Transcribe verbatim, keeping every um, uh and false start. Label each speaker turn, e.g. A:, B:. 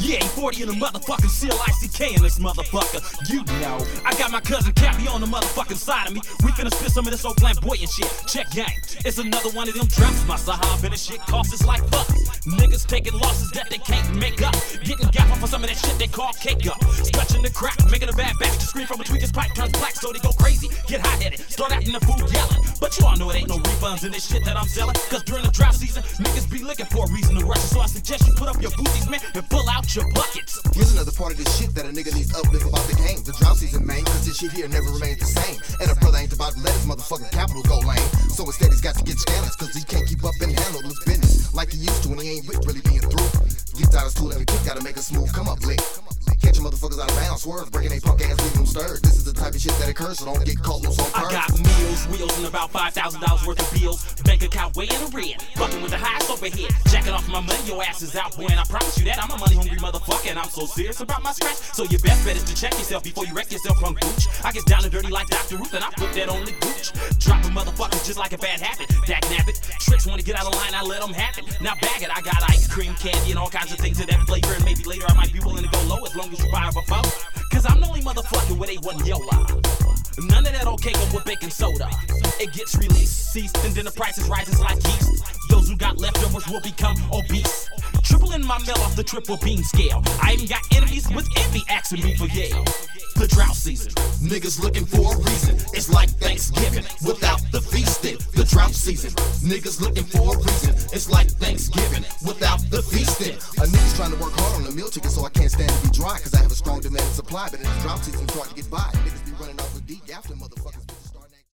A: Yeah, forty in the motherfucking seal I C K in this motherfucker. You know, I got my cousin Cappy on the motherfucking side of me. We finna spit some of this old flamboyant shit. Check gang, it's another one of them drops. My Sahab and the shit costs us like fuck. Niggas taking losses that they can't make up. Getting gap for some of that shit they call cake up. Stretching the crack, making a bad batch to scream from a tweaker's pipe turns black, so they go crazy, get hot-headed, start acting the fool yelling. But you all know it ain't no refunds in this shit that I'm selling. Cause during the drought season, niggas be looking for a reason to rush it. So I suggest you put up your booties, man, and pull out your buckets.
B: Here's another part of this shit that a nigga needs to uplift about the game. The drought season, man, cause this shit here never remains the same. And a brother ain't about to let his motherfucking capital go lame. So instead he's got to get scandalous, cause he can't keep up and handle his business like he used to when he ain't with really being through. Gets out his tool every kick, gotta make a smooth come up lick. Catching motherfuckers out of bounds, swerve, breaking they punk ass, leaving them stirred. This is the type of shit that occurs, so don't get caught loose on purpose.
A: I got meals, wheels, and about five thousand dollars worth of bills. Bank account way in the red, fucking with the highest overhead. Jacking off my money, your ass is out, boy, and I promise you that I'm a money hungry motherfucker, and I'm so serious about my scratch. So your best bet is to check yourself before you wreck yourself on gooch. I get down and dirty like Doctor Ruth, and I put that on the gooch. Dropping motherfuckers just like a bad habit. Dak nap it. Tricks wanna get out of line, I let them happen. Now bag it, I got ice cream, candy, and all kinds of things of that flavor, and maybe later I might be willing to go low as long as you buy a before. Cause I'm the only motherfucker where they want YOLA. None of that okay go with baking soda. It gets released, ceased, and then the prices rises like yeast. Those who got leftovers will become obese. Tripling my mail off the triple beam scale. I even got enemies with envy asking me for Yale. The drought season, niggas looking for a reason. It's like Thanksgiving without the feasting. The drought season, niggas looking for a reason. It's like Thanksgiving without the feasting.
B: A nigga's trying to work hard on the meal ticket, so I can't stand to be dry, cause I have a strong demand and supply. But in the drought season, it's hard to get by. Niggas be running off with D after motherfuckers.